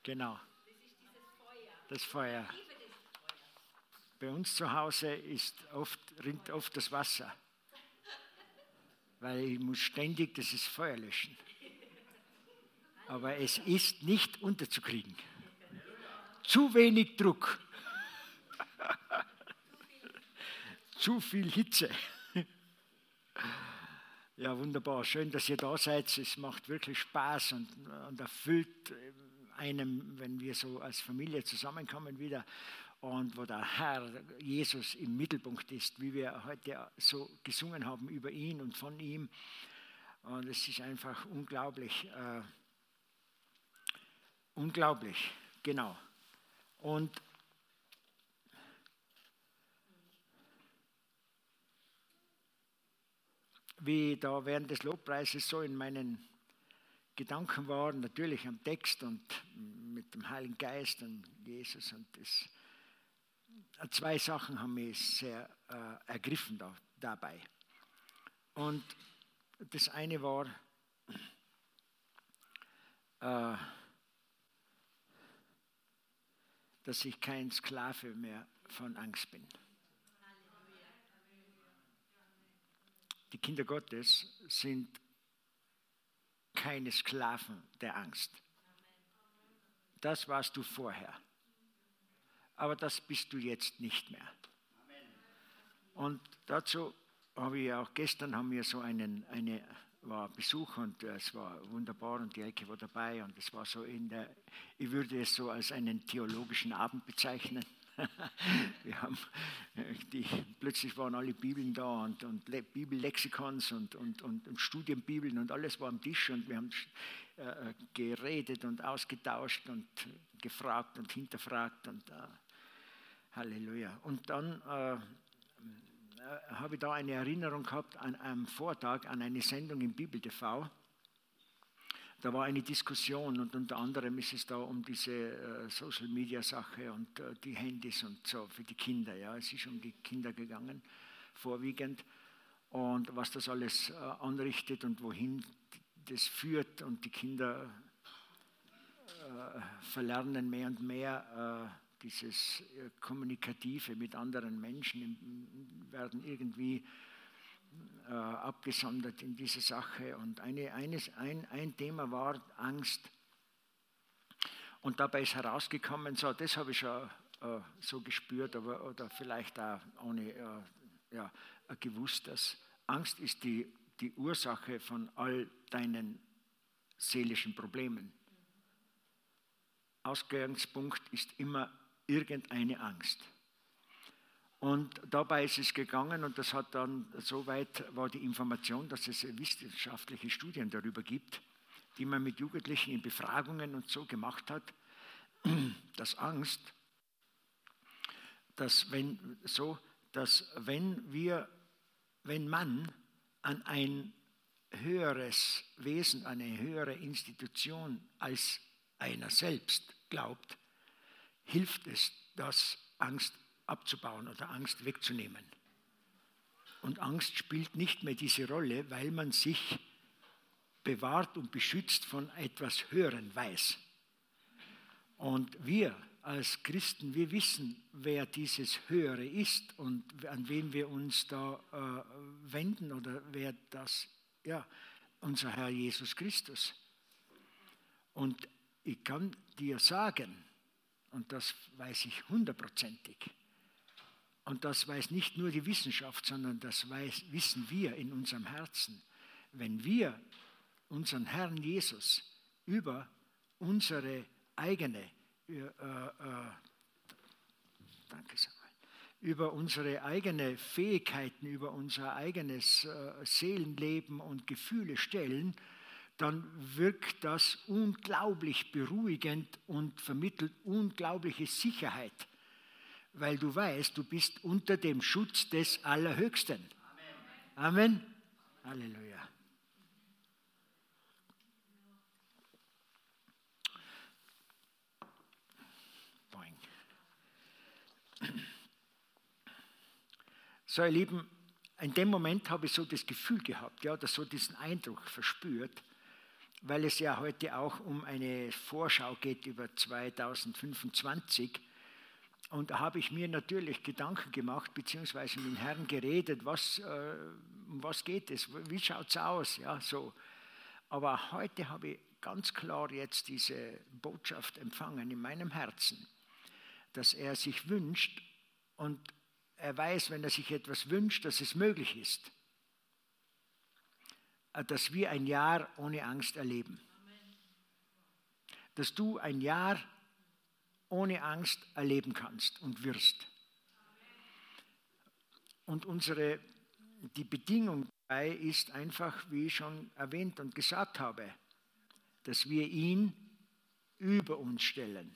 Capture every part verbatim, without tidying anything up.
Genau. Das Feuer. Bei uns zu Hause ist oft, rinnt oft das Wasser, weil ich muss ständig dieses Feuer löschen. Aber es ist nicht unterzukriegen. Zu wenig Druck. Zu viel Hitze. Ja, wunderbar. Schön, dass ihr da seid. Es macht wirklich Spaß und, und erfüllt einem, wenn wir so als Familie zusammenkommen wieder und wo der Herr Jesus im Mittelpunkt ist, wie wir heute so gesungen haben über ihn und von ihm. Und es ist einfach unglaublich. Äh, unglaublich, genau. Und wie da während des Lobpreises so in meinen Gedanken war, natürlich am Text und mit dem Heiligen Geist und Jesus. Und das, zwei Sachen haben mich sehr äh, ergriffen da, dabei. Und das eine war, äh, dass ich kein Sklave mehr von Angst bin. Die Kinder Gottes sind keine Sklaven der Angst. Das warst du vorher. Aber das bist du jetzt nicht mehr. Und dazu habe ich auch gestern haben wir so einen eine, war Besuch und es war wunderbar und die Elke war dabei und es war so in der, ich würde es so als einen theologischen Abend bezeichnen. Wir haben die, plötzlich waren alle Bibeln da und, und Bibellexikons und, und, und, und Studienbibeln und alles war am Tisch und wir haben äh, geredet und ausgetauscht und gefragt und hinterfragt und äh, Halleluja. Und dann äh, äh, habe ich da eine Erinnerung gehabt an einem Vortag an eine Sendung im Bibel T V. Da war eine Diskussion und unter anderem ist es da um diese äh, Social-Media-Sache und äh, die Handys und so für die Kinder. Ja, es ist um die Kinder gegangen, vorwiegend. Und was das alles äh, anrichtet und wohin das führt. Und die Kinder äh, verlernen mehr und mehr äh, dieses äh, Kommunikative mit anderen Menschen, werden irgendwie Äh, abgesondert in diese Sache. Und eine, eines, ein, ein Thema war Angst. Und dabei ist herausgekommen, so, das habe ich schon äh, so gespürt, aber, oder vielleicht auch ohne äh, ja, gewusst, dass Angst ist die, die Ursache von all deinen seelischen Problemen. Ausgangspunkt ist immer irgendeine Angst. Und dabei ist es gegangen und das hat dann, soweit war die Information, dass es wissenschaftliche Studien darüber gibt, die man mit Jugendlichen in Befragungen und so gemacht hat, dass Angst, dass wenn, so, dass wenn wir, wenn man an ein höheres Wesen, an eine höhere Institution als einer selbst glaubt, hilft es, dass Angst abzubauen oder Angst wegzunehmen. Und Angst spielt nicht mehr diese Rolle, weil man sich bewahrt und beschützt von etwas Höheren weiß. Und wir als Christen, wir wissen, wer dieses Höhere ist und an wen wir uns da äh, wenden oder wer das, ja, unser Herr Jesus Christus. Und ich kann dir sagen, und das weiß ich hundertprozentig, und das weiß nicht nur die Wissenschaft, sondern das weiß, wissen wir in unserem Herzen. Wenn wir unseren Herrn Jesus über unsere eigene, äh, äh, danke Samuel, über unsere eigene Fähigkeiten, über unser eigenes äh, Seelenleben und Gefühle stellen, dann wirkt das unglaublich beruhigend und vermittelt unglaubliche Sicherheit. Weil du weißt, du bist unter dem Schutz des Allerhöchsten. Amen. Amen. Halleluja. Boing. So, ihr Lieben, in dem Moment habe ich so das Gefühl gehabt, ja, oder so diesen Eindruck verspürt, weil es ja heute auch um eine Vorschau geht über zweitausendfünfundzwanzig. Und da habe ich mir natürlich Gedanken gemacht, beziehungsweise mit dem Herrn geredet, was, äh, um was geht es, wie schaut es aus, ja, so. Aber heute habe ich ganz klar jetzt diese Botschaft empfangen in meinem Herzen, dass er sich wünscht und er weiß, wenn er sich etwas wünscht, dass es möglich ist, dass wir ein Jahr ohne Angst erleben. Dass du ein Jahr ohne Angst erleben kannst und wirst. Und unsere, die Bedingung dabei ist einfach, wie ich schon erwähnt und gesagt habe, dass wir ihn über uns stellen.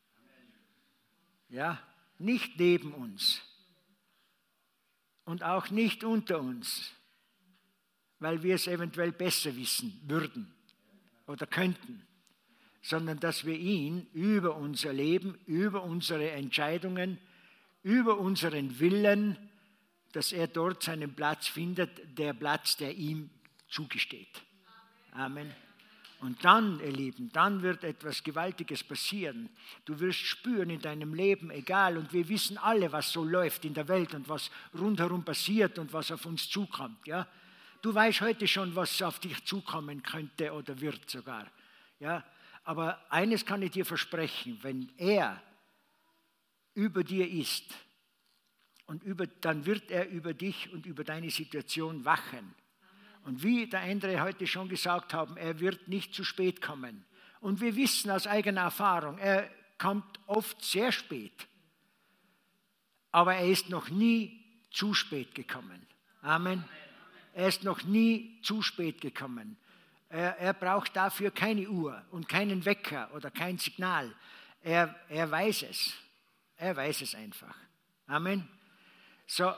Ja, nicht neben uns und auch nicht unter uns, weil wir es eventuell besser wissen würden oder könnten, sondern dass wir ihn über unser Leben, über unsere Entscheidungen, über unseren Willen, dass er dort seinen Platz findet, der Platz, der ihm zugesteht. Amen. Und dann, ihr Lieben, dann wird etwas Gewaltiges passieren. Du wirst spüren in deinem Leben, egal, und wir wissen alle, was so läuft in der Welt und was rundherum passiert und was auf uns zukommt. Ja? Du weißt heute schon, was auf dich zukommen könnte oder wird sogar. Ja? Aber eines kann ich dir versprechen, wenn er über dir ist, und über, dann wird er über dich und über deine Situation wachen. Und wie der andere heute schon gesagt haben, er wird nicht zu spät kommen. Und wir wissen aus eigener Erfahrung, er kommt oft sehr spät. Aber er ist noch nie zu spät gekommen. Amen. Er ist noch nie zu spät gekommen. Er, er braucht dafür keine Uhr und keinen Wecker oder kein Signal. Er, er weiß es. Er weiß es einfach. Amen. So.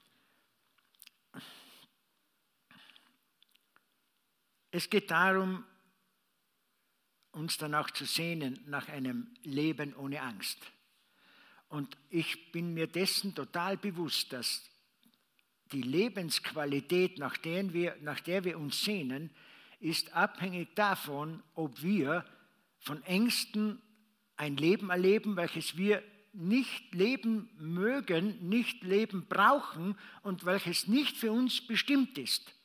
Es geht darum, uns danach zu sehnen, nach einem Leben ohne Angst. Und ich bin mir dessen total bewusst, dass die Lebensqualität, nach der wir, nach der wir uns sehnen, ist abhängig davon, ob wir von Ängsten ein Leben erleben, welches wir nicht leben mögen, nicht leben brauchen und welches nicht für uns bestimmt ist.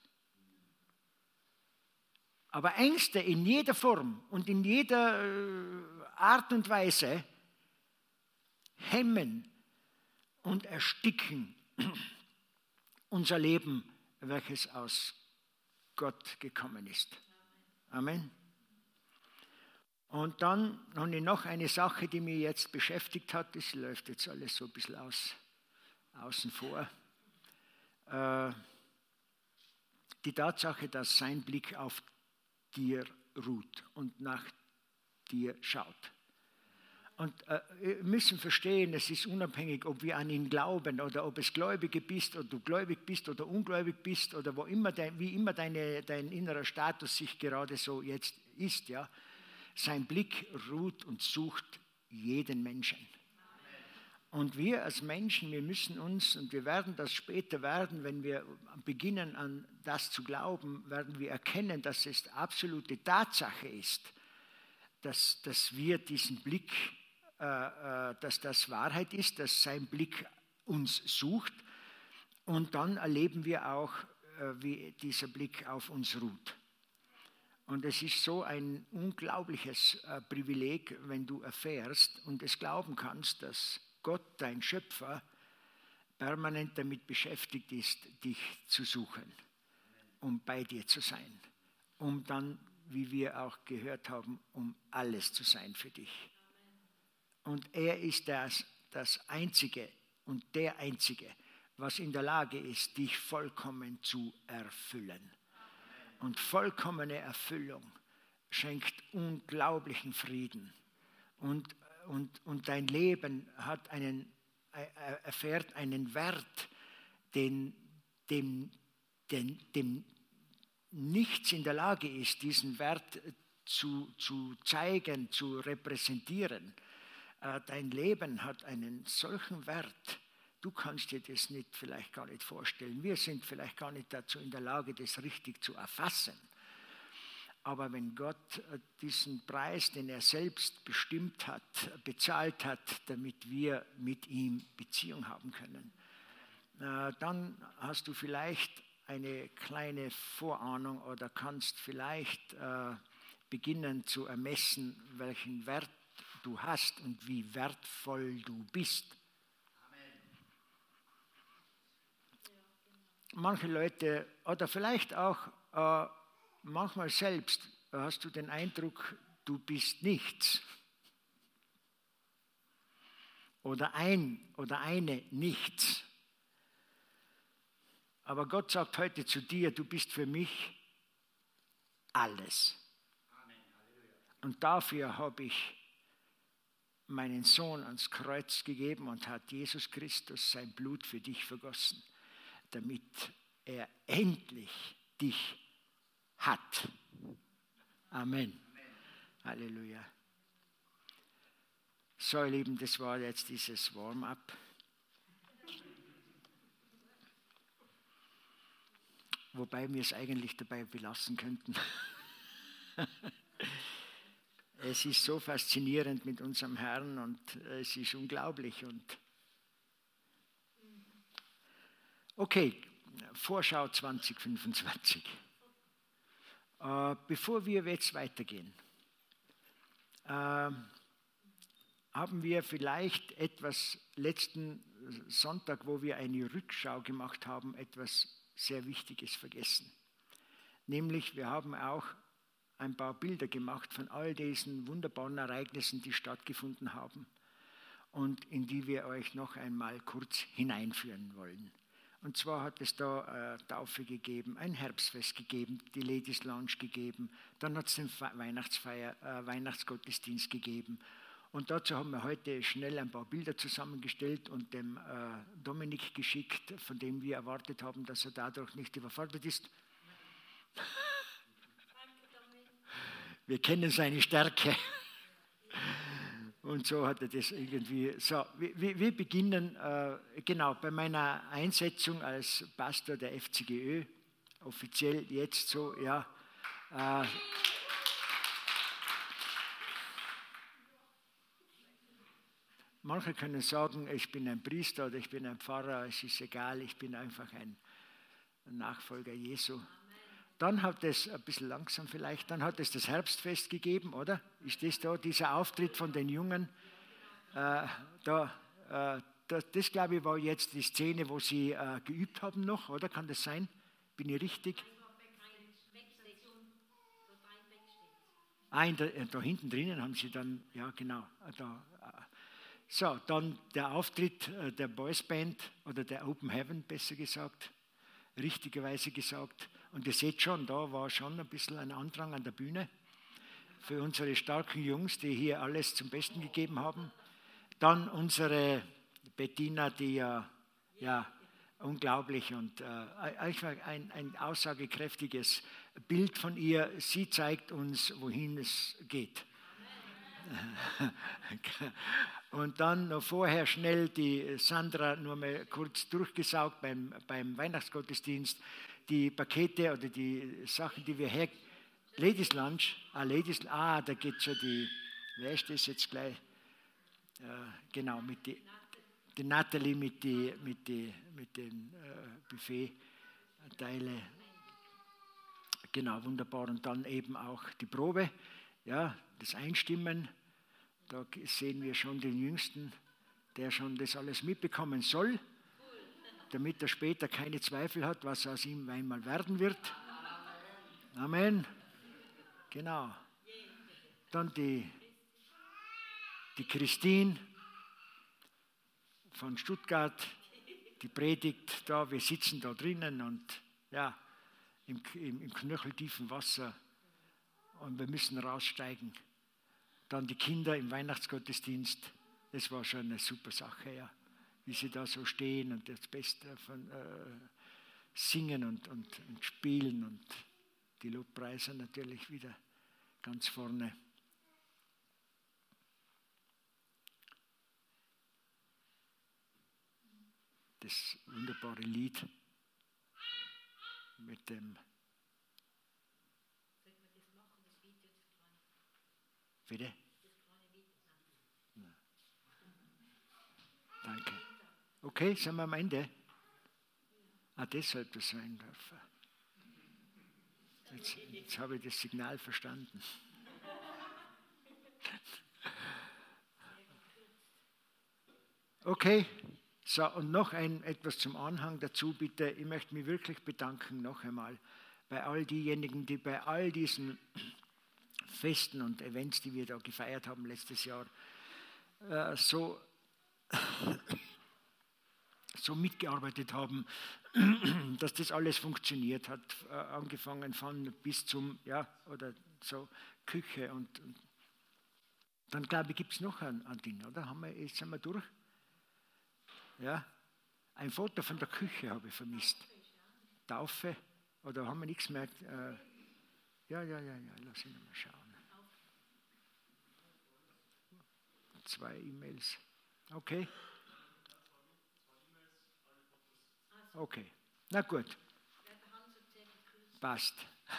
Aber Ängste in jeder Form und in jeder Art und Weise hemmen und ersticken unser Leben, welches aus Gott gekommen ist. Amen. Und dann habe ich noch eine Sache, die mich jetzt beschäftigt hat. Das läuft jetzt alles so ein bisschen aus, außen vor. Äh, die Tatsache, dass sein Blick auf dir ruht und nach dir schaut. Und äh, wir müssen verstehen, es ist unabhängig, ob wir an ihn glauben oder ob es Gläubige bist oder du gläubig bist oder ungläubig bist oder wo immer dein, wie immer deine, dein innerer Status sich gerade so jetzt ist. Ja. Sein Blick ruht und sucht jeden Menschen. Und wir als Menschen, wir müssen uns, und wir werden das später werden, wenn wir beginnen an das zu glauben, werden wir erkennen, dass es absolute Tatsache ist, dass, dass wir diesen Blick, äh, äh, dass das Wahrheit ist, dass sein Blick uns sucht. Und dann erleben wir auch, äh, wie dieser Blick auf uns ruht. Und es ist so ein unglaubliches äh, Privileg, wenn du erfährst und es glauben kannst, dass Gott, dein Schöpfer, permanent damit beschäftigt ist, dich zu suchen, um bei dir zu sein, um dann, wie wir auch gehört haben, um alles zu sein für dich. Und er ist das, das Einzige und der Einzige, was in der Lage ist, dich vollkommen zu erfüllen. Und vollkommene Erfüllung schenkt unglaublichen Frieden. Und Und, und dein Leben hat einen, erfährt einen Wert, den, dem, den, dem nichts in der Lage ist, diesen Wert zu, zu zeigen, zu repräsentieren. Dein Leben hat einen solchen Wert, du kannst dir das nicht, vielleicht gar nicht vorstellen. Wir sind vielleicht gar nicht dazu in der Lage, das richtig zu erfassen. Aber wenn Gott diesen Preis, den er selbst bestimmt hat, bezahlt hat, damit wir mit ihm Beziehung haben können, dann hast du vielleicht eine kleine Vorahnung oder kannst vielleicht beginnen zu ermessen, welchen Wert du hast und wie wertvoll du bist. Manche Leute, oder vielleicht auch äh, manchmal selbst, hast du den Eindruck, du bist nichts. Oder ein oder eine nichts. Aber Gott sagt heute zu dir, du bist für mich alles. Und dafür habe ich meinen Sohn ans Kreuz gegeben und hat Jesus Christus sein Blut für dich vergossen, damit er endlich dich hat. Amen. Amen. Halleluja. So, ihr Lieben, das war jetzt dieses Warm-up. Wobei wir es eigentlich dabei belassen könnten. Es ist so faszinierend mit unserem Herrn und es ist unglaublich. Und okay, Vorschau zwanzig fünfundzwanzig. Äh, bevor wir jetzt weitergehen, äh, haben wir vielleicht etwas letzten Sonntag, wo wir eine Rückschau gemacht haben, etwas sehr Wichtiges vergessen. Nämlich, wir haben auch ein paar Bilder gemacht von all diesen wunderbaren Ereignissen, die stattgefunden haben und in die wir euch noch einmal kurz hineinführen wollen. Und zwar hat es da äh, Taufe gegeben, ein Herbstfest gegeben, die Ladies Lounge gegeben, dann hat es den Weihnachtsfeier, äh, Weihnachtsgottesdienst gegeben. Und dazu haben wir heute schnell ein paar Bilder zusammengestellt und dem äh, Dominik geschickt, von dem wir erwartet haben, dass er dadurch nicht überfordert ist. Wir kennen seine Stärke. Und so hat er das irgendwie. So, wir, wir beginnen äh, genau bei meiner Einsetzung als Pastor der F C G Ö, offiziell jetzt so, ja. Äh, manche können sagen, ich bin ein Priester oder ich bin ein Pfarrer, es ist egal, ich bin einfach ein Nachfolger Jesu. Dann hat es, ein bisschen langsam vielleicht, dann hat es das Herbstfest gegeben, oder? Ist das da, dieser Auftritt von den Jungen? Äh, da, äh, das, das, glaube ich, war jetzt die Szene, wo sie äh, geübt haben noch, oder? Kann das sein? Bin ich richtig? Ah, in der, da hinten drinnen haben sie dann, ja genau, da, äh, so, dann der Auftritt äh, der Boysband oder der Open Heaven, besser gesagt, richtigerweise gesagt. Und ihr seht schon, da war schon ein bisschen ein Andrang an der Bühne für unsere starken Jungs, die hier alles zum Besten gegeben haben. Dann unsere Bettina, die ja, ja unglaublich und äh, ein, ein aussagekräftiges Bild von ihr. Sie zeigt uns, wohin es geht. Und dann noch vorher schnell die Sandra nur mal kurz durchgesaugt beim, beim Weihnachtsgottesdienst. Die Pakete oder die Sachen, die wir her... Ladies Lunch, ah, Ladies, ah, da geht schon die, wer ist das jetzt gleich? Äh, genau, mit die, die Natalie mit, die, mit, die, mit den äh, Buffet-Teile. Genau, wunderbar. Und dann eben auch die Probe, ja, das Einstimmen. Da sehen wir schon den Jüngsten, der schon das alles mitbekommen soll, damit er später keine Zweifel hat, was aus ihm einmal werden wird. Amen. Genau. Dann die, die Christine von Stuttgart, die predigt da, wir sitzen da drinnen und ja, im, im, im knöcheltiefen Wasser und wir müssen raussteigen. Dann die Kinder im Weihnachtsgottesdienst, das war schon eine super Sache, ja. Wie sie da so stehen und das Beste von äh, singen und, und, und spielen und die Lobpreiser natürlich wieder ganz vorne. Das wunderbare Lied mit dem... Bitte? Danke. Okay, sind wir am Ende? Ah, deshalb das sein darf. Jetzt, jetzt habe ich das Signal verstanden. Okay, so und noch ein, etwas zum Anhang dazu bitte. Ich möchte mich wirklich bedanken noch einmal bei all diejenigen, die bei all diesen Festen und Events, die wir da gefeiert haben letztes Jahr, äh, so, so mitgearbeitet haben, dass das alles funktioniert hat, äh, angefangen von bis zum, ja, oder so Küche und, und dann glaube ich, gibt es noch ein, ein Ding, oder? Haben wir, jetzt sind wir durch? Ja, ein Foto von der Küche habe ich vermisst. Taufe, oder haben wir nichts mehr? Äh, ja, ja, ja, ja, lass ihn mal schauen. Zwei E-Mails. Okay. Okay, na gut. Passt.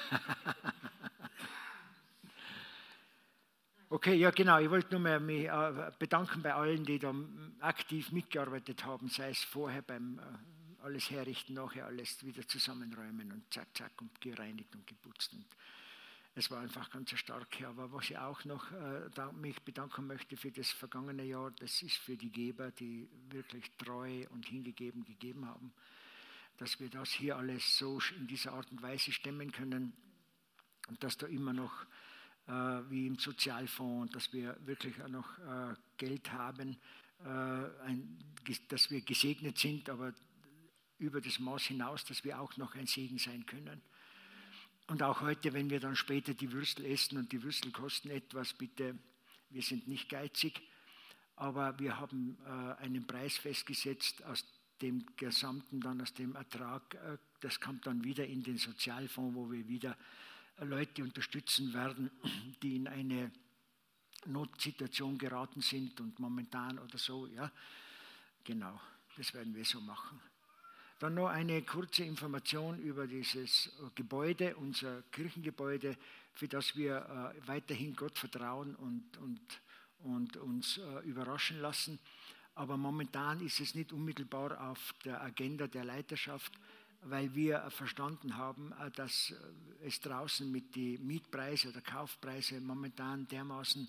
Okay, ja genau, ich wollte nur mal mich äh, bedanken bei allen, die da aktiv mitgearbeitet haben, sei es vorher beim äh, alles herrichten, nachher alles wieder zusammenräumen und zack, zack und gereinigt und geputzt. Und es war einfach ganz stark. Aber was ich auch noch äh, da, mich bedanken möchte für das vergangene Jahr, das ist für die Geber, die wirklich treu und hingegeben gegeben haben, dass wir das hier alles so in dieser Art und Weise stemmen können und dass da immer noch wie im Sozialfonds, dass wir wirklich auch noch äh, Geld haben, äh, ein, dass wir gesegnet sind, aber über das Maß hinaus, dass wir auch noch ein Segen sein können. Und auch heute, wenn wir dann später die Würstel essen und die Würstel kosten etwas, bitte, wir sind nicht geizig, aber wir haben äh, einen Preis festgesetzt, aus dem gesamten, dann aus dem Ertrag, äh, das kommt dann wieder in den Sozialfonds, wo wir wieder Leute unterstützen werden, die in eine Notsituation geraten sind und momentan oder so, ja, genau, das werden wir so machen. Dann noch eine kurze Information über dieses Gebäude, unser Kirchengebäude, für das wir äh, weiterhin Gott vertrauen und, und, und uns äh, überraschen lassen. Aber momentan ist es nicht unmittelbar auf der Agenda der Leiterschaft, weil wir verstanden haben, dass es draußen mit den Mietpreisen oder Kaufpreise momentan dermaßen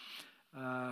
äh,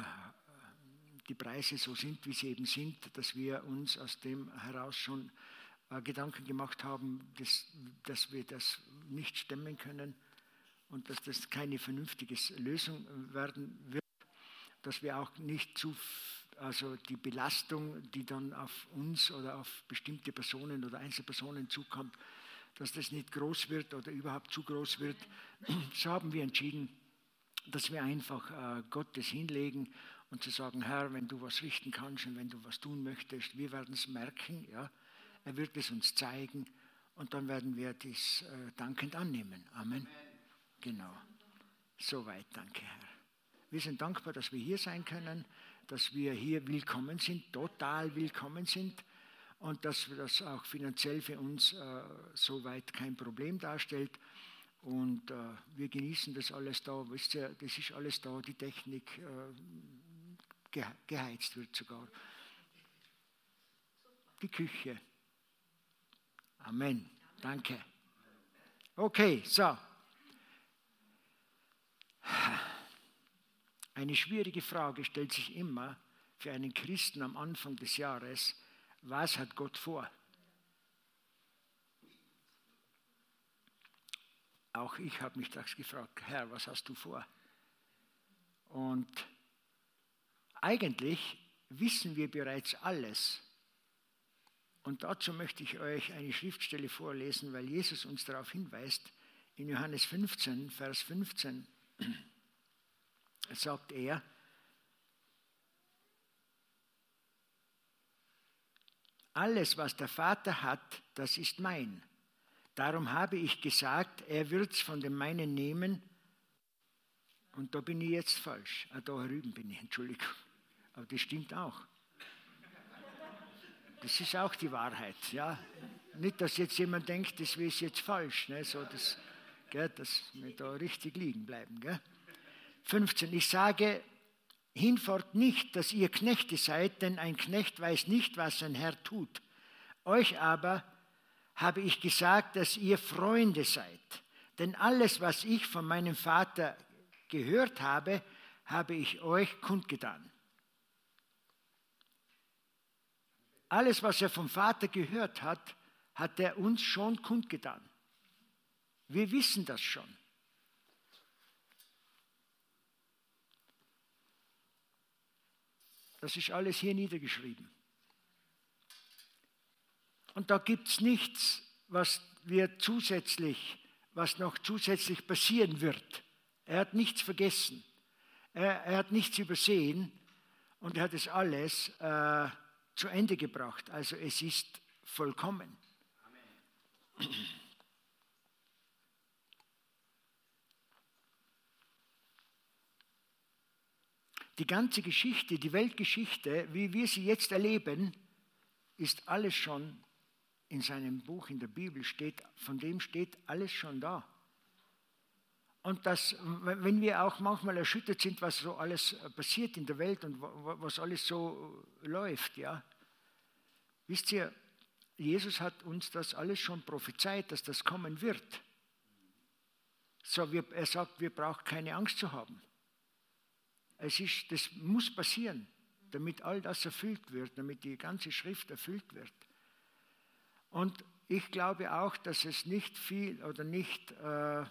die Preise so sind, wie sie eben sind, dass wir uns aus dem heraus schon äh, Gedanken gemacht haben, dass, dass wir das nicht stemmen können und dass das keine vernünftige Lösung werden wird, dass wir auch nicht zu Also die Belastung, die dann auf uns oder auf bestimmte Personen oder Einzelpersonen zukommt, dass das nicht groß wird oder überhaupt zu groß wird. So haben wir entschieden, dass wir einfach äh, Gottes hinlegen und zu sagen, Herr, wenn du was richten kannst und wenn du was tun möchtest, wir werden es merken. Ja? Er wird es uns zeigen und dann werden wir das äh, dankend annehmen. Amen. Genau. Soweit, danke Herr. Wir sind dankbar, dass wir hier sein können, dass wir hier willkommen sind, total willkommen sind und dass das auch finanziell für uns äh, soweit kein Problem darstellt. Und äh, wir genießen das alles da, wisst ihr, das ist alles da, die Technik äh, ge geheizt wird sogar. Die Küche. Amen. Danke. Okay, so. Eine schwierige Frage stellt sich immer für einen Christen am Anfang des Jahres: Was hat Gott vor? Auch ich habe mich das gefragt: Herr, was hast du vor? Und eigentlich wissen wir bereits alles. Und dazu möchte ich euch eine Schriftstelle vorlesen, weil Jesus uns darauf hinweist. In Johannes fünfzehn, Vers fünfzehn sagt er: Alles, was der Vater hat, das ist mein. Darum habe ich gesagt, er wird es von dem meinen nehmen. Und da bin ich jetzt falsch. Ah, da herüben bin ich, Entschuldigung. Aber das stimmt auch. Das ist auch die Wahrheit. Ja? Nicht, dass jetzt jemand denkt, das ist jetzt falsch. Ne? So, das, gell, dass wir da richtig liegen bleiben. Gell? fünfzehn. Ich sage hinfort nicht, dass ihr Knechte seid, denn ein Knecht weiß nicht, was sein Herr tut. Euch aber habe ich gesagt, dass ihr Freunde seid. Denn alles, was ich von meinem Vater gehört habe, habe ich euch kundgetan. Alles, was er vom Vater gehört hat, hat er uns schon kundgetan. Wir wissen das schon. Das ist alles hier niedergeschrieben. Und da gibt es nichts, was wir zusätzlich, was noch zusätzlich passieren wird. Er hat nichts vergessen. Er, er hat nichts übersehen und er hat es alles äh, zu Ende gebracht. Also es ist vollkommen. Amen. Die ganze Geschichte, die Weltgeschichte, wie wir sie jetzt erleben, ist alles schon in seinem Buch, in der Bibel steht, von dem steht alles schon da. Und das, wenn wir auch manchmal erschüttert sind, was so alles passiert in der Welt und was alles so läuft, ja. Wisst ihr, Jesus hat uns das alles schon prophezeit, dass das kommen wird. So, wir, er sagt, wir brauchen keine Angst zu haben. Es ist, das muss passieren, damit all das erfüllt wird, damit die ganze Schrift erfüllt wird. Und ich glaube auch, dass es nicht viel oder nicht äh,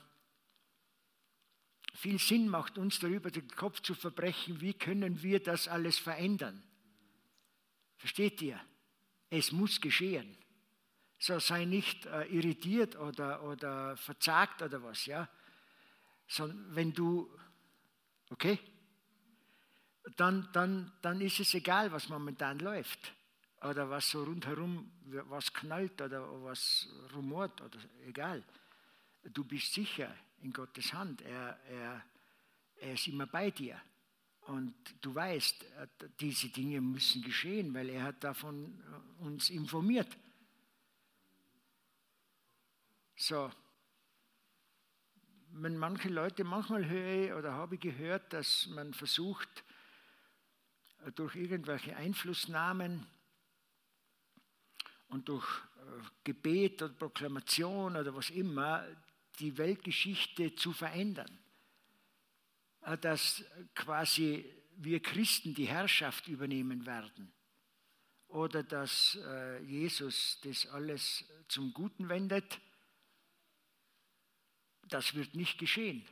viel Sinn macht, uns darüber den Kopf zu verbrechen, wie können wir das alles verändern. Versteht ihr? Es muss geschehen. So, sei nicht äh, irritiert oder, oder verzagt oder was, ja. Sondern wenn du, okay, dann, dann, dann ist es egal, was momentan läuft. Oder was so rundherum, was knallt oder was rumort, oder egal. Du bist sicher in Gottes Hand. Er, er, er ist immer bei dir. Und du weißt, diese Dinge müssen geschehen, weil er hat davon uns informiert. So. Wenn manche Leute, manchmal höre ich oder habe ich gehört, dass man versucht, durch irgendwelche Einflussnahmen und durch Gebet oder Proklamation oder was immer, die Weltgeschichte zu verändern. Dass quasi wir Christen die Herrschaft übernehmen werden. Oder dass Jesus das alles zum Guten wendet. Das wird nicht geschehen.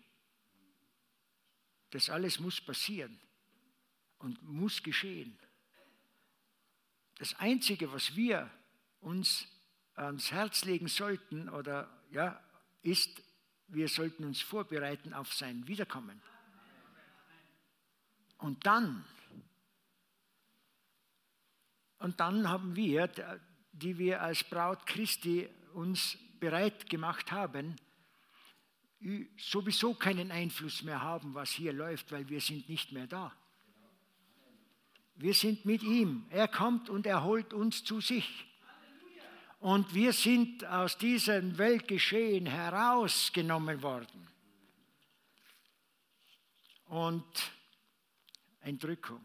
Das alles muss passieren und muss geschehen. Das Einzige, was wir uns ans Herz legen sollten, oder ja, ist, wir sollten uns vorbereiten auf sein Wiederkommen. Und dann, und dann haben wir, die wir als Braut Christi uns bereit gemacht haben, sowieso keinen Einfluss mehr haben, was hier läuft, weil wir sind nicht mehr da. Wir sind mit ihm. Er kommt und er holt uns zu sich. Und wir sind aus diesem Weltgeschehen herausgenommen worden. Und Entrückung.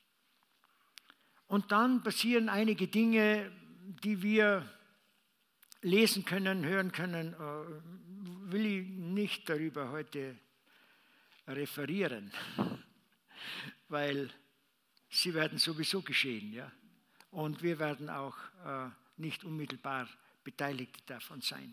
Und dann passieren einige Dinge, die wir lesen können, hören können. Will ich nicht darüber heute referieren, weil sie werden sowieso geschehen, ja. Und wir werden auch äh, nicht unmittelbar beteiligt davon sein.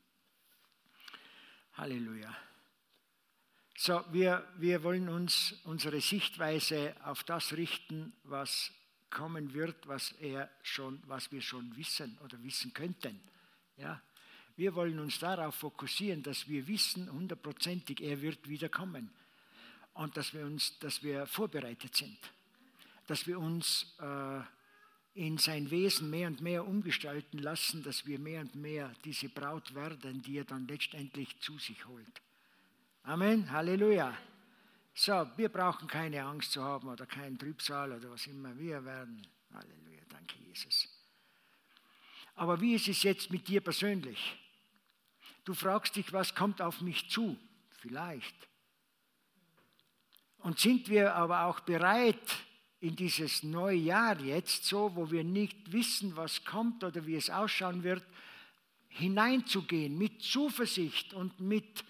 Halleluja. So, wir, wir wollen uns unsere Sichtweise auf das richten, was kommen wird, was, er schon, was wir schon wissen oder wissen könnten. Ja? Wir wollen uns darauf fokussieren, dass wir wissen, hundertprozentig, er wird wiederkommen. Und dass wir, uns, dass wir vorbereitet sind. Dass wir uns äh, in sein Wesen mehr und mehr umgestalten lassen, dass wir mehr und mehr diese Braut werden, die er dann letztendlich zu sich holt. Amen, Halleluja. So, wir brauchen keine Angst zu haben oder keinen Trübsal oder was immer. Wir werden, Halleluja, danke Jesus. Aber wie ist es jetzt mit dir persönlich? Du fragst dich, was kommt auf mich zu? Vielleicht. Und sind wir aber auch bereit, in dieses neue Jahr jetzt, so, wo wir nicht wissen, was kommt oder wie es ausschauen wird, hineinzugehen mit Zuversicht und mit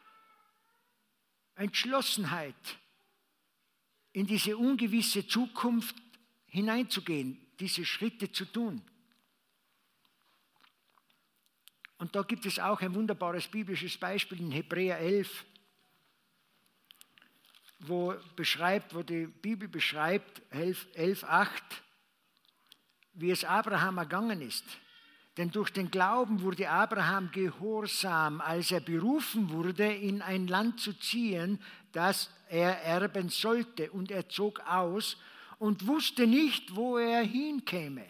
Entschlossenheit in diese ungewisse Zukunft hineinzugehen, diese Schritte zu tun. Und da gibt es auch ein wunderbares biblisches Beispiel in Hebräer elf, wo, beschreibt, wo die Bibel beschreibt, elf acht, wie es Abraham ergangen ist. Denn durch den Glauben wurde Abraham gehorsam, als er berufen wurde, in ein Land zu ziehen, das er erben sollte. Und er zog aus und wusste nicht, wo er hinkäme.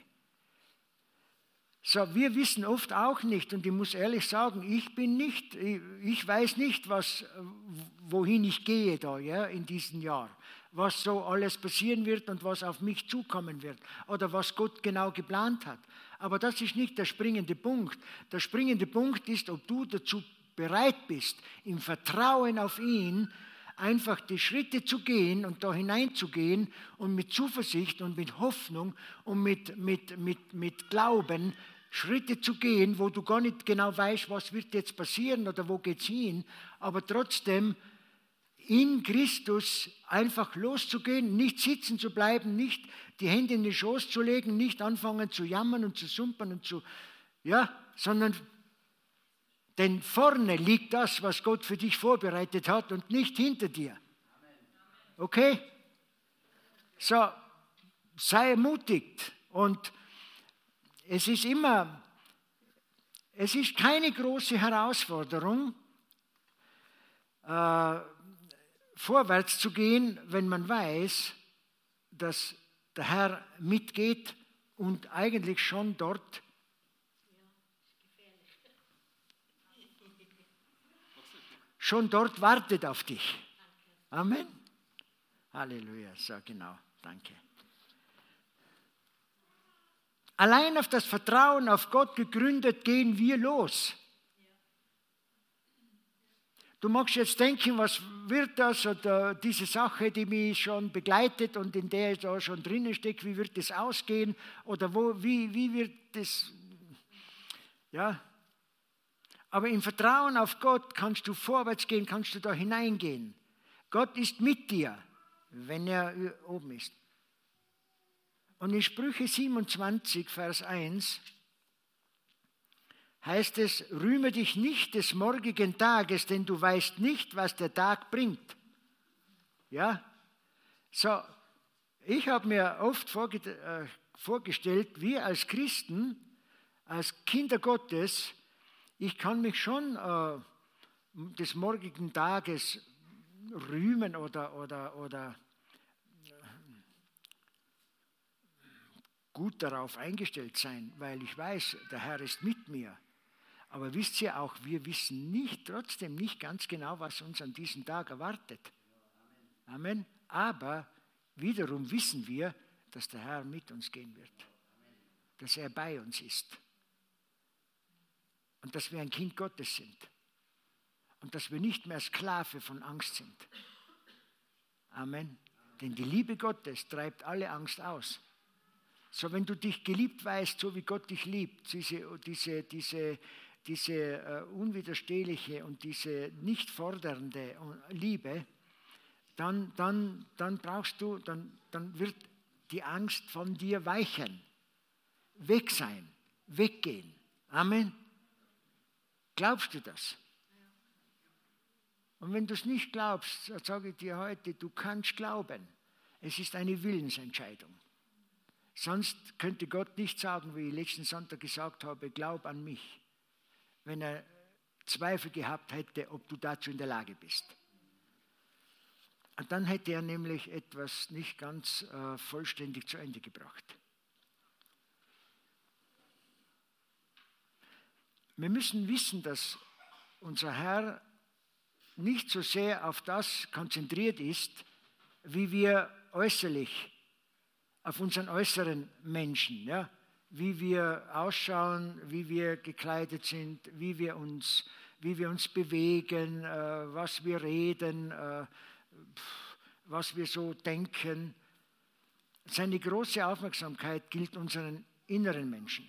So, wir wissen oft auch nicht, und ich muss ehrlich sagen, ich bin nicht, ich weiß nicht, was, wohin ich gehe da, ja, in diesem Jahr, was so alles passieren wird und was auf mich zukommen wird oder was Gott genau geplant hat. Aber das ist nicht der springende Punkt. Der springende Punkt ist, ob du dazu bereit bist, im Vertrauen auf ihn einfach die Schritte zu gehen und da hineinzugehen und mit Zuversicht und mit Hoffnung und mit, mit, mit, mit Glauben Schritte zu gehen, wo du gar nicht genau weißt, was wird jetzt passieren oder wo geht es hin, aber trotzdem in Christus einfach loszugehen, nicht sitzen zu bleiben, nicht die Hände in den Schoß zu legen, nicht anfangen zu jammern und zu sumpern und zu, ja, sondern denn vorne liegt das, was Gott für dich vorbereitet hat und nicht hinter dir. Okay? So, sei ermutigt. Und es ist immer, es ist keine große Herausforderung, äh, vorwärts zu gehen, wenn man weiß, dass der Herr mitgeht und eigentlich schon dort schon dort wartet auf dich. Amen. Halleluja, so genau, danke. Allein auf das Vertrauen auf Gott gegründet gehen wir los. Du magst jetzt denken, was wird das oder diese Sache, die mich schon begleitet und in der ich da schon drinnen stecke, wie wird das ausgehen oder wo, wie, wie wird das, ja. Aber im Vertrauen auf Gott kannst du vorwärts gehen, kannst du da hineingehen. Gott ist mit dir, wenn er oben ist. Und in Sprüche siebenundzwanzig, Vers eins heißt es, rühme dich nicht des morgigen Tages, denn du weißt nicht, was der Tag bringt. Ja, so, ich habe mir oft vorge- äh, vorgestellt, wir als Christen, als Kinder Gottes, ich kann mich schon äh, des morgigen Tages rühmen oder, oder, oder gut darauf eingestellt sein, weil ich weiß, der Herr ist mit mir. Aber wisst ihr auch, wir wissen nicht, trotzdem nicht ganz genau, was uns an diesem Tag erwartet. Amen. Aber wiederum wissen wir, dass der Herr mit uns gehen wird. Dass er bei uns ist. Und dass wir ein Kind Gottes sind. Und dass wir nicht mehr Sklave von Angst sind. Amen. Denn die Liebe Gottes treibt alle Angst aus. So, wenn du dich geliebt weißt, so wie Gott dich liebt, diese, diese, diese, diese uh, unwiderstehliche und diese nicht fordernde Liebe, dann, dann, dann brauchst du, dann, dann wird die Angst von dir weichen, weg sein, weggehen. Amen. Glaubst du das? Und wenn du es nicht glaubst, sage ich dir heute, du kannst glauben. Es ist eine Willensentscheidung. Sonst könnte Gott nicht sagen, wie ich letzten Sonntag gesagt habe, glaub an mich, wenn er Zweifel gehabt hätte, ob du dazu in der Lage bist. Und dann hätte er nämlich etwas nicht ganz äh, vollständig zu Ende gebracht. Wir müssen wissen, dass unser Herr nicht so sehr auf das konzentriert ist, wie wir äußerlich, auf unseren äußeren Menschen, ja? Wie wir ausschauen, wie wir gekleidet sind, wie wir uns, wie wir uns bewegen, äh, was wir reden, äh, was wir so denken. Seine große Aufmerksamkeit gilt unseren inneren Menschen.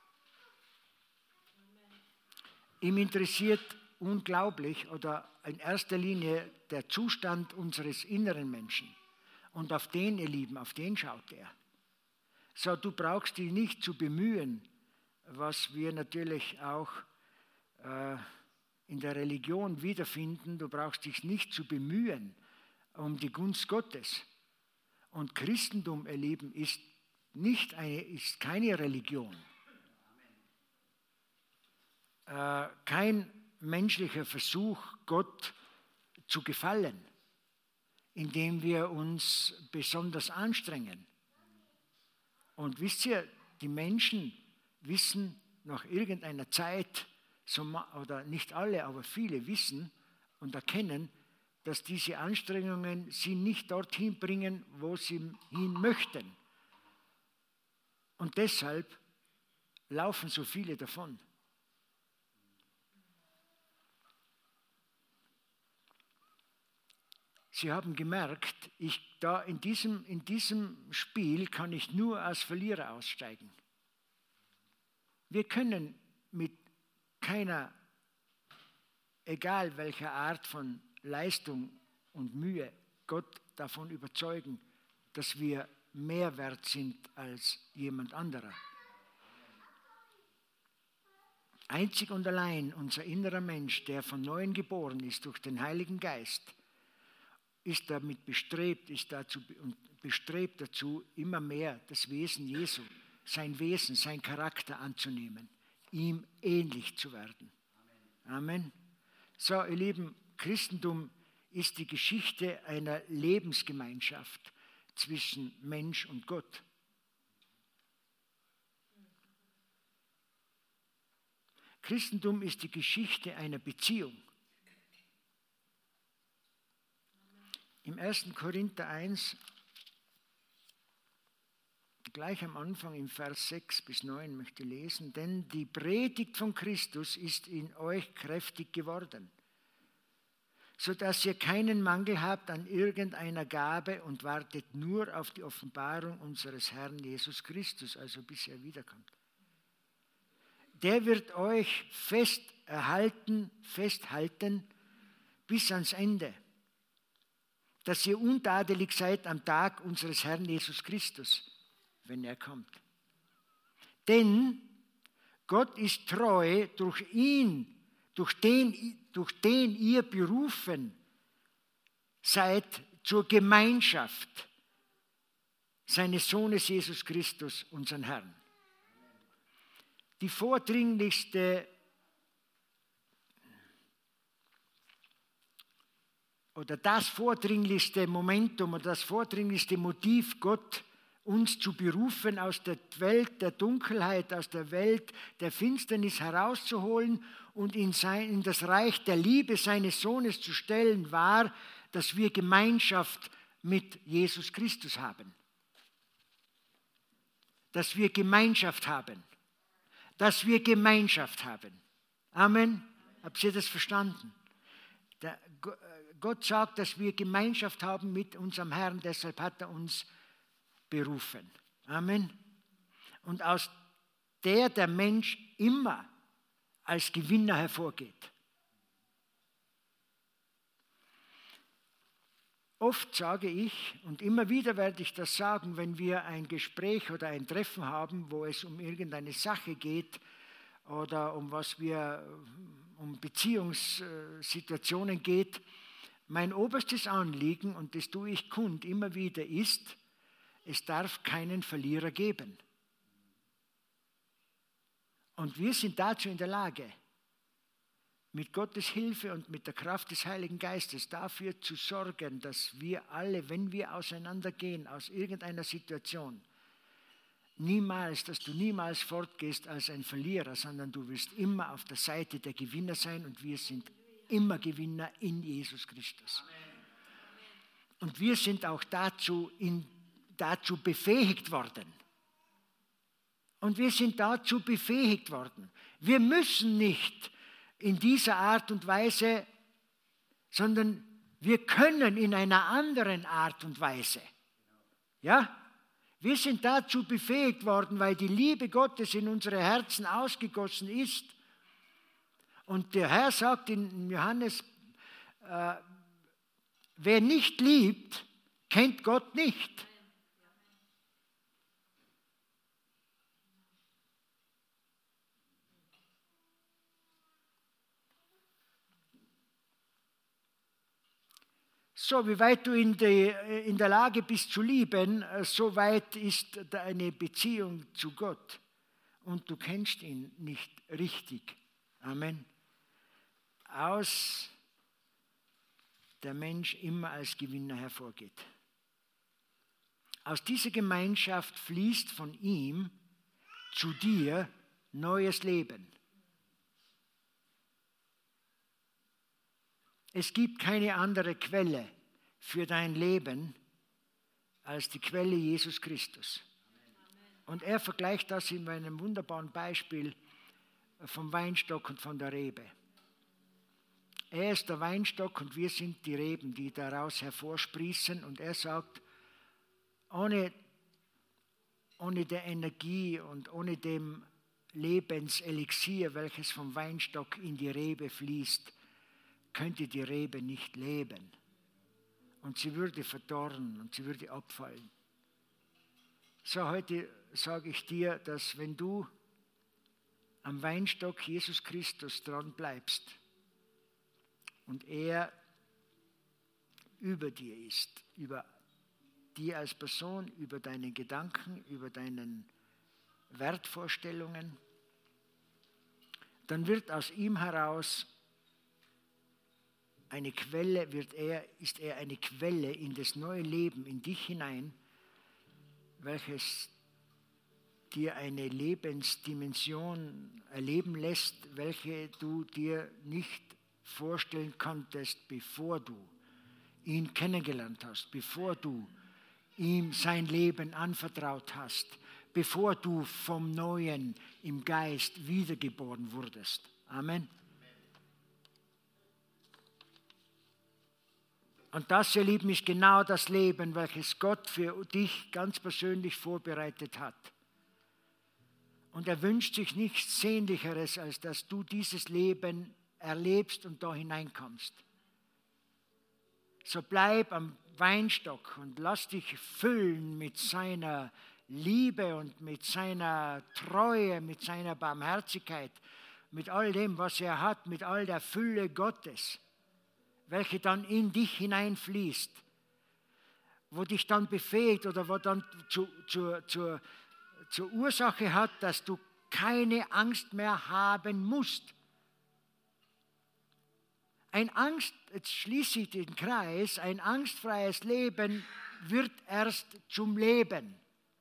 Ihm interessiert unglaublich oder in erster Linie der Zustand unseres inneren Menschen. Und auf den, ihr Lieben, auf den schaut er. So, du brauchst dich nicht zu bemühen, was wir natürlich auch äh, in der Religion wiederfinden. Du brauchst dich nicht zu bemühen um die Gunst Gottes. Und Christentum, ihr Lieben, ist, nicht eine, ist keine Religion. Äh, kein menschlicher Versuch, Gott zu gefallen, indem wir uns besonders anstrengen. Und wisst ihr, die Menschen wissen nach irgendeiner Zeit, oder nicht alle, aber viele wissen und erkennen, dass diese Anstrengungen sie nicht dorthin bringen, wo sie hin möchten. Und deshalb laufen so viele davon. Sie haben gemerkt, ich, da in, diesem, in diesem Spiel kann ich nur als Verlierer aussteigen. Wir können mit keiner, egal welcher Art von Leistung und Mühe, Gott davon überzeugen, dass wir mehr wert sind als jemand anderer. Einzig und allein unser innerer Mensch, der von Neuem geboren ist durch den Heiligen Geist, ist damit bestrebt, ist dazu, und bestrebt dazu, immer mehr das Wesen Jesu, sein Wesen, sein Charakter anzunehmen, ihm ähnlich zu werden. Amen. Amen. So, ihr Lieben, Christentum ist die Geschichte einer Lebensgemeinschaft zwischen Mensch und Gott. Christentum ist die Geschichte einer Beziehung. Im ersten Korinther eins, gleich am Anfang im Vers sechs bis neun möchte ich lesen, denn die Predigt von Christus ist in euch kräftig geworden, sodass ihr keinen Mangel habt an irgendeiner Gabe und wartet nur auf die Offenbarung unseres Herrn Jesus Christus, also bis er wiederkommt. Der wird euch fest erhalten, festhalten bis ans Ende, dass ihr untadelig seid am Tag unseres Herrn Jesus Christus, wenn er kommt. Denn Gott ist treu, durch ihn, durch den, durch den ihr berufen seid zur Gemeinschaft seines Sohnes Jesus Christus, unseren Herrn. Die vordringlichste oder das vordringlichste Momentum oder das vordringlichste Motiv, Gott uns zu berufen, aus der Welt der Dunkelheit, aus der Welt der Finsternis herauszuholen und in, sein, in das Reich der Liebe seines Sohnes zu stellen, war, dass wir Gemeinschaft mit Jesus Christus haben. Dass wir Gemeinschaft haben. Dass wir Gemeinschaft haben. Amen. Habt ihr das verstanden? Der, Gott sagt, dass wir Gemeinschaft haben mit unserem Herrn, deshalb hat er uns berufen. Amen. Und aus der der Mensch immer als Gewinner hervorgeht. Oft sage ich, und immer wieder werde ich das sagen, wenn wir ein Gespräch oder ein Treffen haben, wo es um irgendeine Sache geht oder um was wir, um Beziehungssituationen geht, mein oberstes Anliegen, und das tue ich kund immer wieder, ist, es darf keinen Verlierer geben. Und wir sind dazu in der Lage, mit Gottes Hilfe und mit der Kraft des Heiligen Geistes dafür zu sorgen, dass wir alle, wenn wir auseinandergehen aus irgendeiner Situation, niemals, dass du niemals fortgehst als ein Verlierer, sondern du wirst immer auf der Seite der Gewinner sein und wir sind immer Gewinner in Jesus Christus. Und wir sind auch dazu, in, dazu befähigt worden. Und wir sind dazu befähigt worden. Wir müssen nicht in dieser Art und Weise, sondern Wir können in einer anderen Art und Weise. Ja? Wir sind dazu befähigt worden, weil die Liebe Gottes in unsere Herzen ausgegossen ist. Und der Herr sagt in Johannes, äh, wer nicht liebt, kennt Gott nicht. So, wie weit du in, die, in der Lage bist zu lieben, so weit ist deine Beziehung zu Gott. Und du kennst ihn nicht richtig. Amen. Aus der Mensch immer als Gewinner hervorgeht. Aus dieser Gemeinschaft fließt von ihm zu dir neues Leben. Es gibt keine andere Quelle für dein Leben als die Quelle Jesus Christus. Und er vergleicht das in einem wunderbaren Beispiel vom Weinstock und von der Rebe. Er ist der Weinstock und wir sind die Reben, die daraus hervorsprießen. Und er sagt, ohne, ohne der Energie und ohne dem Lebenselixier, welches vom Weinstock in die Rebe fließt, könnte die Rebe nicht leben. Und sie würde verdorren und sie würde abfallen. So, heute sage ich dir, dass wenn du am Weinstock Jesus Christus dran bleibst und er über dir ist, über dir als Person, über deine Gedanken, über deine Wertvorstellungen, dann wird aus ihm heraus eine Quelle, wird er, ist er eine Quelle in das neue Leben, in dich hinein, welches dir eine Lebensdimension erleben lässt, welche du dir nicht vorstellen konntest, bevor du ihn kennengelernt hast, bevor du ihm sein Leben anvertraut hast, bevor du vom Neuen im Geist wiedergeboren wurdest. Amen. Und das, ihr Lieben, ist genau das Leben, welches Gott für dich ganz persönlich vorbereitet hat. Und er wünscht sich nichts Sehnlicheres, als dass du dieses Leben erlebst und da hineinkommst. So bleib am Weinstock und lass dich füllen mit seiner Liebe und mit seiner Treue, mit seiner Barmherzigkeit, mit all dem, was er hat, mit all der Fülle Gottes, welche dann in dich hineinfließt, wo dich dann befähigt oder wo dann zu, zu, zu, zur Ursache hat, dass du keine Angst mehr haben musst. Ein Angst, jetzt schließe ich den Kreis, ein angstfreies Leben wird erst zum Leben.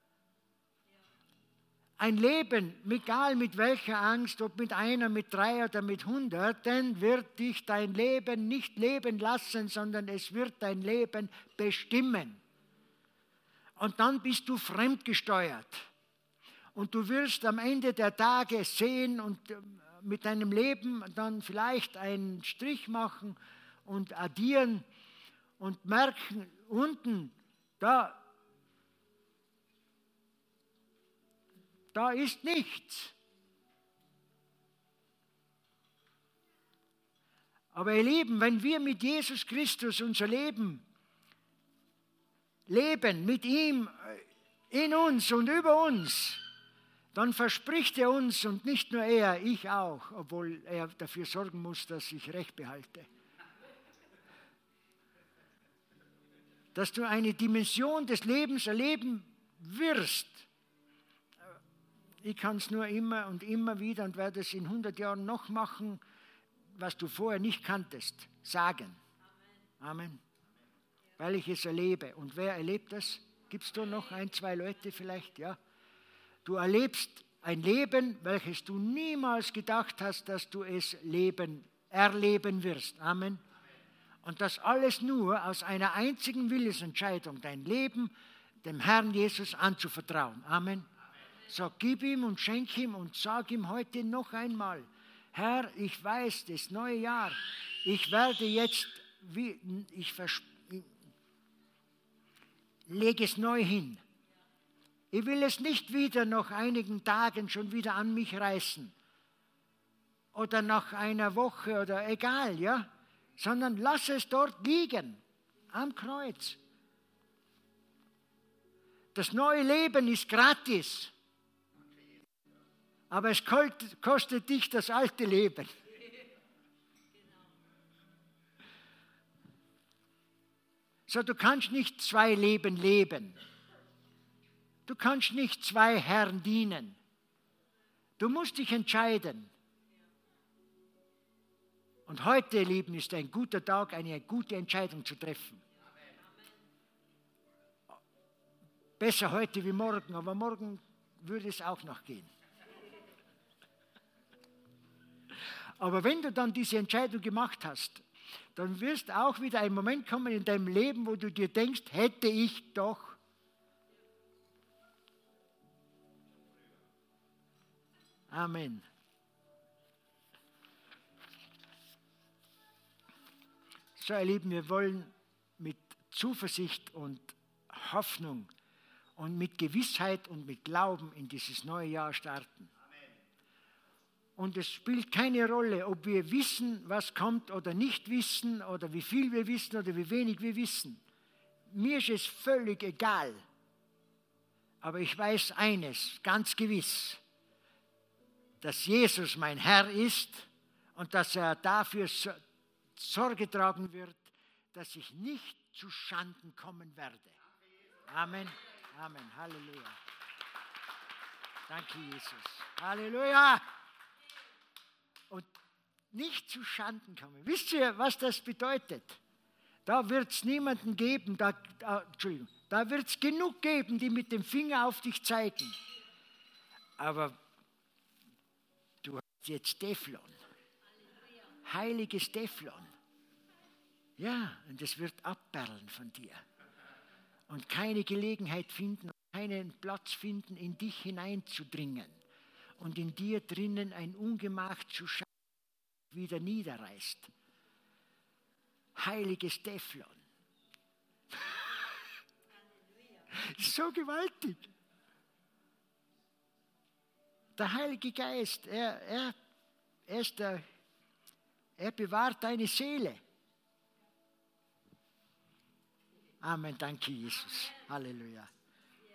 Ein Leben, egal mit welcher Angst, ob mit einer, mit drei oder mit hunderten, wird dich dein Leben nicht leben lassen, sondern es wird dein Leben bestimmen. Und dann bist du fremdgesteuert. Und du wirst am Ende der Tage sehen und mit deinem Leben dann vielleicht einen Strich machen und addieren und merken, unten, da Da ist nichts. Aber ihr Lieben, wenn wir mit Jesus Christus unser Leben leben, mit ihm in uns und über uns, dann verspricht er uns, und nicht nur er, ich auch, obwohl er dafür sorgen muss, dass ich Recht behalte, dass du eine Dimension des Lebens erleben wirst. Ich kann es nur immer und immer wieder und werde es in hundert Jahren noch machen, was du vorher nicht kanntest, sagen. Amen. Amen. Weil ich es erlebe. Und wer erlebt das? Gibt es da noch ein, zwei Leute vielleicht? Ja. Du erlebst ein Leben, welches du niemals gedacht hast, dass du es leben, erleben wirst. Amen. Und das alles nur aus einer einzigen Willensentscheidung, dein Leben dem Herrn Jesus anzuvertrauen. Amen. So, gib ihm und schenk ihm und sag ihm heute noch einmal, Herr, ich weiß, das neue Jahr, ich werde jetzt wie, ich, vers, ich lege es neu hin. Ich will es nicht wieder nach einigen Tagen schon wieder an mich reißen. Oder nach einer Woche oder egal, ja. Sondern lass es dort liegen, am Kreuz. Das neue Leben ist gratis. Aber es kostet dich das alte Leben. So, du kannst nicht zwei Leben leben. Du kannst nicht zwei Herren dienen. Du musst dich entscheiden. Und heute, ihr Lieben, ist ein guter Tag, eine gute Entscheidung zu treffen. Besser heute wie morgen, aber morgen würde es auch noch gehen. Aber wenn du dann diese Entscheidung gemacht hast, dann wirst auch wieder ein Moment kommen in deinem Leben, wo du dir denkst, hätte ich doch. Amen. So, ihr Lieben, wir wollen mit Zuversicht und Hoffnung und mit Gewissheit und mit Glauben in dieses neue Jahr starten. Und es spielt keine Rolle, ob wir wissen, was kommt oder nicht wissen oder wie viel wir wissen oder wie wenig wir wissen. Mir ist es völlig egal. Aber ich weiß eines, ganz gewiss, dass Jesus mein Herr ist und dass er dafür Sorge tragen wird, dass ich nicht zu Schanden kommen werde. Amen. Amen. Halleluja. Danke, Jesus. Halleluja. Und nicht zu Schanden kommen. Wisst ihr, was das bedeutet? Da wird es niemanden geben, da, da, Entschuldigung, da wird es genug geben, die mit dem Finger auf dich zeigen. Aber du hast jetzt Teflon. Heiliges Teflon. Ja, und es wird abperlen von dir. Und keine Gelegenheit finden, keinen Platz finden, in dich hineinzudringen. Und in dir drinnen ein Ungemach zu schaffen, wieder niederreißt. Heiliges Teflon. So gewaltig. Der Heilige Geist, er, er, er, ist der, er bewahrt deine Seele. Amen, danke Jesus. Halleluja.